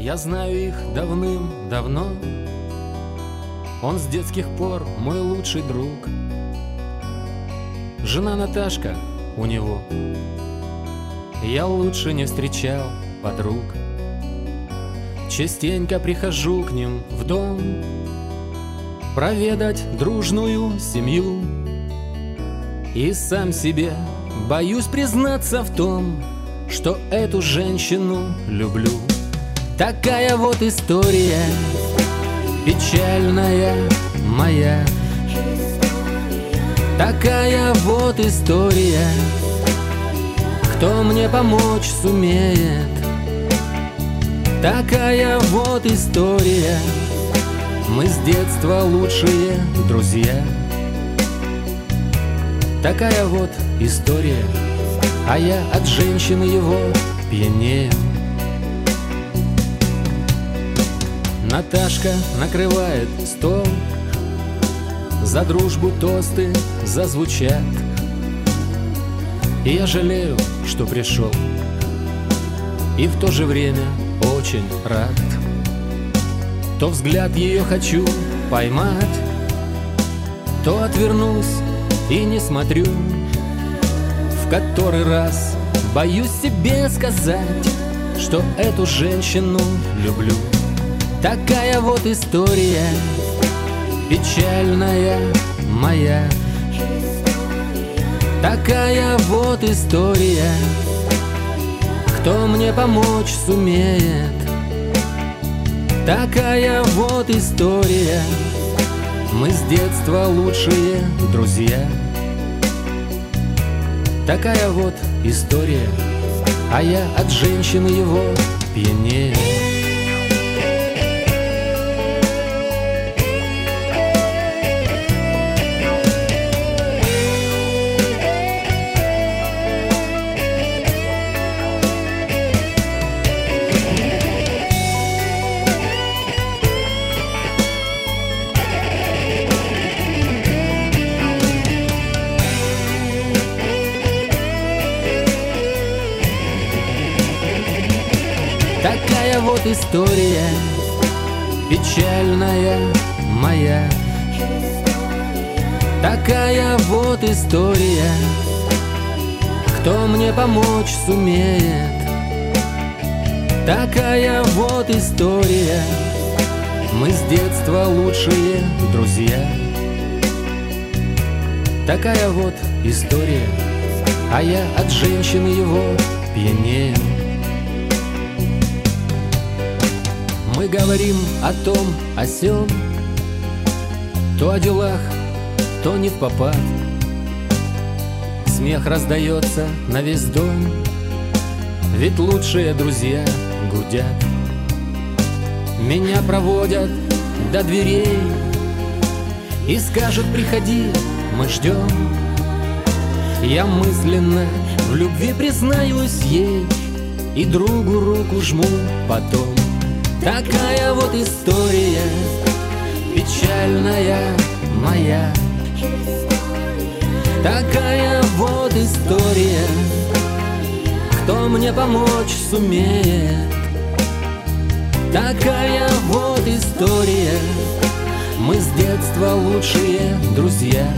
Я знаю их давным-давно. Он с детских пор мой лучший друг. Жена Наташка у него. Я лучше не встречал подруг. Частенько прихожу к ним в дом проведать дружную семью. И сам себе боюсь признаться в том, что эту женщину люблю. Такая вот история печальная моя. Такая вот история. Кто мне помочь сумеет? Такая вот история. Мы с детства лучшие друзья. Такая вот история. А я от женщины его пьянею. Наташка накрывает стол, за дружбу тосты зазвучат. И я жалею, что пришел, и в то же время очень рад. То взгляд ее хочу поймать, то отвернусь и не смотрю. В который раз боюсь себе сказать, что эту женщину люблю. Такая вот история печальная моя. Такая вот история. Кто мне помочь сумеет? Такая вот история. Мы с детства лучшие друзья. Такая вот история. А я от женщины его пьянею. Такая вот история печальная моя. Такая вот история. Кто мне помочь сумеет? Такая вот история. Мы с детства лучшие друзья. Такая вот история. А я от женщины его пьянею. Мы говорим о том, о сём, то о делах, то не впопад. Смех раздается на весь дом, ведь лучшие друзья гудят. Меня проводят до дверей и скажут: приходи, мы ждем. Я мысленно в любви признаюсь ей и другу руку жму потом. Такая вот история печальная моя. Такая вот история. Кто мне помочь сумеет? Такая вот история. Мы с детства лучшие друзья.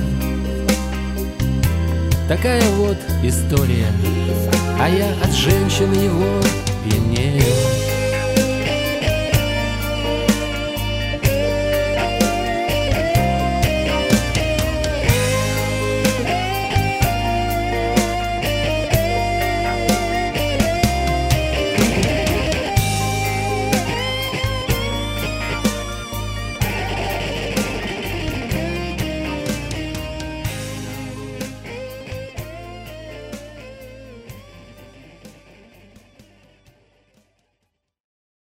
Такая вот история. А я от женщин его пьянею.